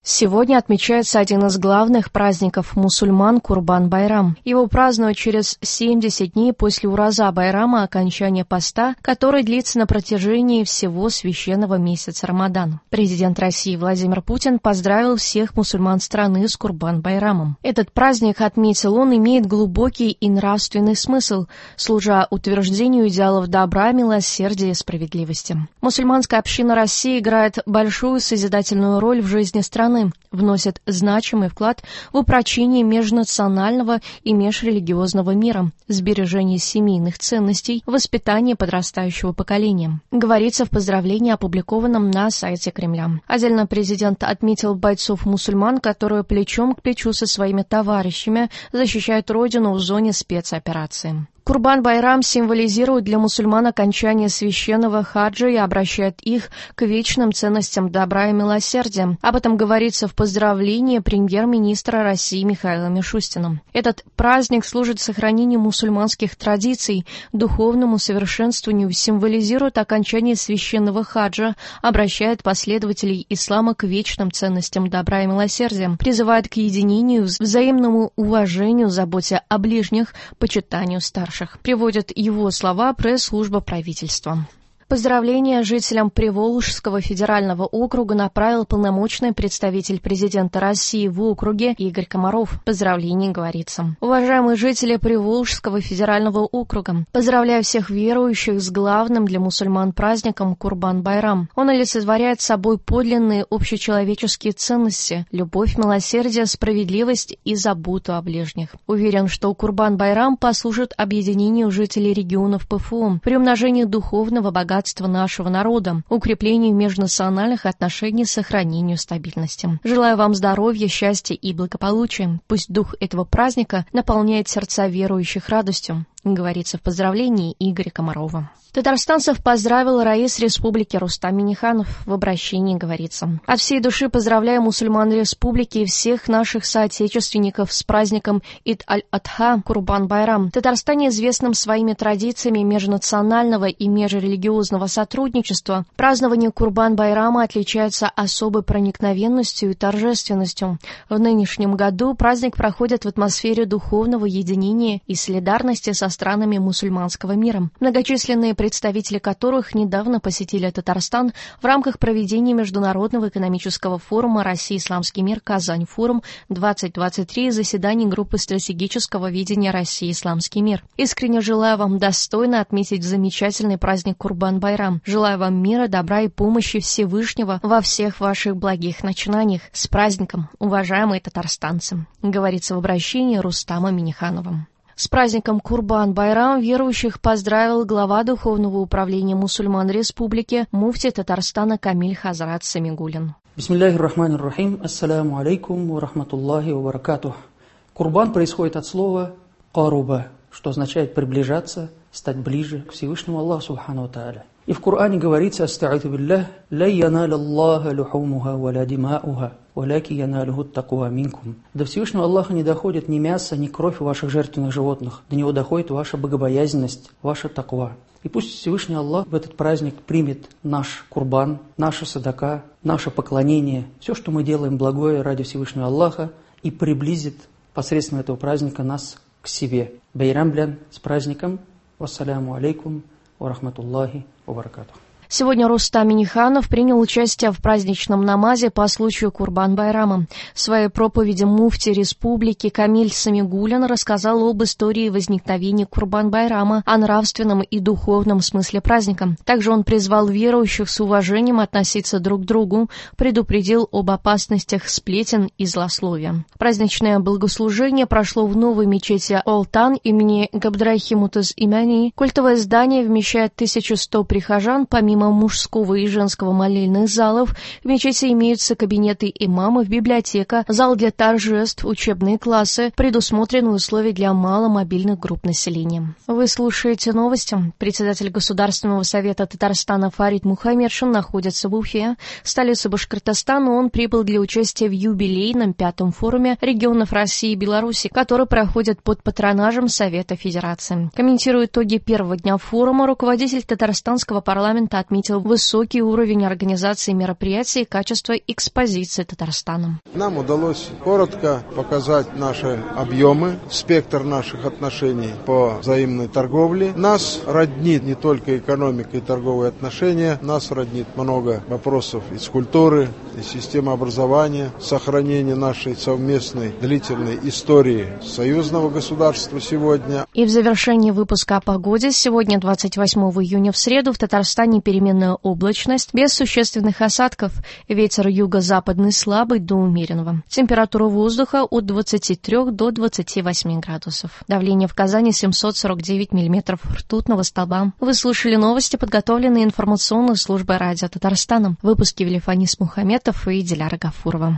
Сегодня отмечается один из главных праздников мусульман – Курбан-Байрам. Его празднуют через 70 дней после Ураза-Байрама, окончания поста, который длится на протяжении всего священного месяца Рамадан. Президент России Владимир Путин поздравил всех мусульман страны с Курбан-Байрамом. Этот праздник, отметил он, имеет глубокий и нравственный смысл, служа утверждению идеалов добра, милосердия и справедливости. Мусульманская община России играет большую созидательную роль в жизни страны, вносит значимый вклад в упрочение межнационального и межрелигиозного мира, сбережение семейных ценностей, воспитание подрастающего поколения. Говорится в поздравлении, опубликованном на сайте Кремля. Отдельно президент отметил бойцов-мусульман, которые плечом к плечу со своими товарищами защищают родину в зоне спецоперации. Курбан-Байрам символизирует для мусульман окончание священного хаджа и обращает их к вечным ценностям добра и милосердия. Об этом говорится в поздравлении премьер-министра России Михаила Мишустина. Этот праздник служит сохранению мусульманских традиций, духовному совершенствованию, символизирует окончание священного хаджа, обращает последователей ислама к вечным ценностям добра и милосердия, призывает к единению, взаимному уважению, заботе о ближних, почитанию старших. Приводит его слова пресс-служба правительства. Поздравления жителям Приволжского федерального округа направил полномочный представитель президента России в округе Игорь Комаров. В поздравлении говорится: уважаемые жители Приволжского федерального округа, поздравляю всех верующих с главным для мусульман праздником Курбан-Байрам. Он олицетворяет собой подлинные общечеловеческие ценности, любовь, милосердие, справедливость и заботу о ближних. Уверен, что Курбан-Байрам послужит объединению жителей регионов ПФО, приумножению духовного богатства нашего народа, укреплению межнациональных отношений, сохранению стабильности. Желаю вам здоровья, счастья и благополучия. Пусть дух этого праздника наполняет сердца верующих радостью, говорится в поздравлении Игоря Комарова. Татарстанцев поздравил раис республики Рустам Минниханов. В обращении говорится: от всей души поздравляю мусульман республики и всех наших соотечественников с праздником Ид-аль-Адха Курбан-Байрам. Татарстане, известным своими традициями межнационального и межрелигиозного сотрудничества, празднование Курбан-Байрама отличается особой проникновенностью и торжественностью. В нынешнем году праздник проходит в атмосфере духовного единения и солидарности со странами мусульманского мира, многочисленные представители которых недавно посетили Татарстан в рамках проведения Международного экономического форума «Россия-Исламский мир. Казань-форум-2023» заседаний группы стратегического видения «Россия-Исламский мир». Искренне желаю вам достойно отметить замечательный праздник Курбан-Байрам. Желаю вам мира, добра и помощи Всевышнего во всех ваших благих начинаниях. С праздником, уважаемые татарстанцы, говорится в обращении Рустама Минниханова. С праздником Курбан-Байрам верующих поздравил глава Духовного управления мусульман республики муфти Татарстана Камиль Хазрат Самигуллин. Бисмиллахир-рахманир-рахим. Ассаляму алейкум ва рахматуллахи ва баракатух. Курбан происходит от слова «каруба», что означает приближаться, стать ближе к Всевышнему Аллаху Субхану ва Тааля. И в Коране говорится: «Аста'иду биллях, ла яналя Аллаха лухумуха ва ла дима'уха, валяки яналюху такуа минкум». До Всевышнего Аллаха не доходит ни мясо, ни кровь ваших жертвенных животных. До него доходит ваша богобоязненность, ваша таква. И пусть Всевышний Аллах в этот праздник примет наш курбан, наша садака, наше поклонение, все, что мы делаем благое ради Всевышнего Аллаха, и приблизит посредством этого праздника нас к себе. Байрам блян, с праздником. Вассаляму алейкум ва рахматуллахи ва баракатух. Сегодня Рустам Минниханов принял участие в праздничном намазе по случаю Курбан-Байрама. В своей проповеди муфти республики Камиль Самигуллин рассказал об истории возникновения Курбан-Байрама, о нравственном и духовном смысле праздника. Также он призвал верующих с уважением относиться друг к другу, предупредил об опасностях сплетен и злословия. Праздничное богослужение прошло в новой мечети Олтан имени Габдрахимутаз Имяни. Культовое здание вмещает 1100 прихожан. Помимо мужского и женского молельных залов, в мечети имеются кабинеты имамов, библиотека, зал для торжеств, учебные классы, предусмотрены условия для маломобильных групп населения. Вы слушаете новости. Председатель Государственного совета Татарстана Фарид Мухаммедшин находится в Уфе, столице Башкортостана. Он прибыл для участия в юбилейном 5-м форуме регионов России и Беларуси, который проходит под патронажем Совета Федерации. Комментируя итоги первого дня форума, руководитель татарстанского парламента отметил высокий уровень организации мероприятий и качество экспозиции Татарстаном. Нам удалось коротко показать наши объемы, спектр наших отношений по взаимной торговле. Нас роднит не только экономика и торговые отношения, нас роднит много вопросов из культуры, из системы образования, сохранения нашей совместной длительной истории союзного государства сегодня. И в завершении выпуска о погоде. Сегодня, 28 июня, в среду, в Татарстане переменная облачность, без существенных осадков. Ветер юго-западный слабый до умеренного. Температура воздуха от 23 до 28 градусов. Давление в Казани 749 миллиметров ртутного столба. Вы слушали новости, подготовленные информационной службой радио Татарстана. Выпуски вели Фанис Мухаметов и Диляра Гафурова.